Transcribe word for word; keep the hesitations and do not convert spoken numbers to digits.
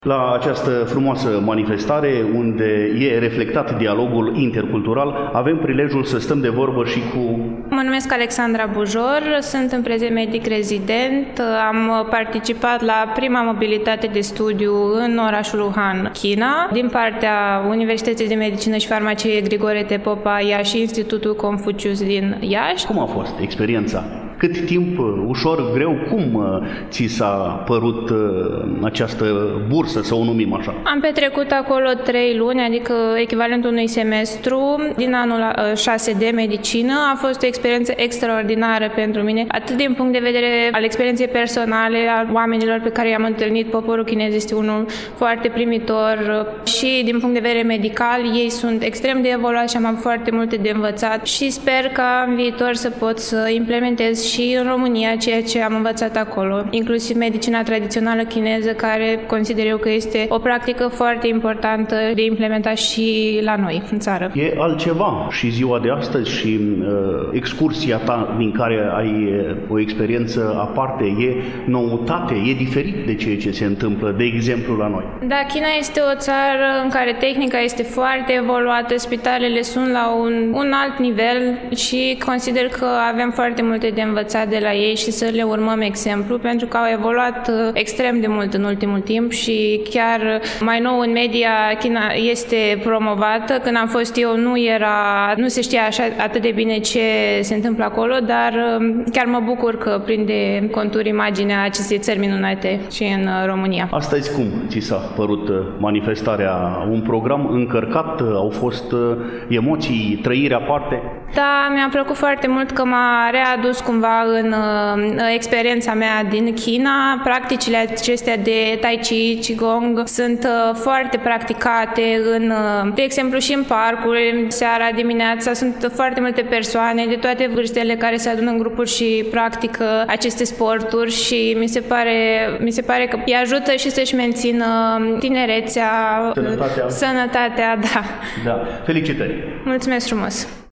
La această frumoasă manifestare, unde e reflectat dialogul intercultural, avem prilejul să stăm de vorbă și cu... Mă numesc Alexandra Bujor, sunt în prezent medic rezident, am participat la prima mobilitate de studiu în orașul Wuhan, China, din partea Universității de Medicină și Farmacie Grigore Tepopa Iași și Institutul Confucius din Iași. Cum a fost experiența? Cât timp, ușor, greu, cum ți s-a părut această bursă, să o numim așa? Am petrecut acolo trei luni, adică echivalentul unui semestru din anul șase de medicină. A fost o experiență extraordinară pentru mine, atât din punct de vedere al experienței personale, al oamenilor pe care i-am întâlnit. Poporul chinez este unul foarte primitor și din punct de vedere medical ei sunt extrem de evoluați și am avut foarte multe de învățat și sper ca în viitor să pot să implementez și în România ceea ce am învățat acolo, inclusiv medicina tradițională chineză, care consider eu că este o practică foarte importantă de implementat și la noi, în țară. E altceva și ziua de astăzi și uh, excursia ta din care ai o experiență aparte, e noutate, e diferit de ceea ce se întâmplă, de exemplu, la noi. Da, China este o țară în care tehnica este foarte evoluată, spitalele sunt la un, un alt nivel și consider că avem foarte multe de învățat de la ei și să le urmăm exemplu, pentru că au evoluat extrem de mult în ultimul timp și chiar mai nou în media China este promovată. Când am fost eu nu era, nu se știa așa atât de bine ce se întâmplă acolo, dar chiar mă bucur că prinde contur imaginea acestei țări minunate și în România. Astăzi cum ți s-a părut manifestarea? Un program încărcat? Au fost emoții, trăiri aparte? Da, mi-a plăcut foarte mult că m-a readus cumva în uh, experiența mea din China. Practicile acestea de Tai Chi, Qigong sunt uh, foarte practicate, în, uh, de exemplu și în parcuri, seara, dimineața, sunt foarte multe persoane de toate vârstele care se adună în grupuri și practică aceste sporturi și mi se pare, mi se pare că îi ajută și să-și mențină tinerețea, sănătatea. Sănătatea, da. Da. Felicitări! Mulțumesc frumos!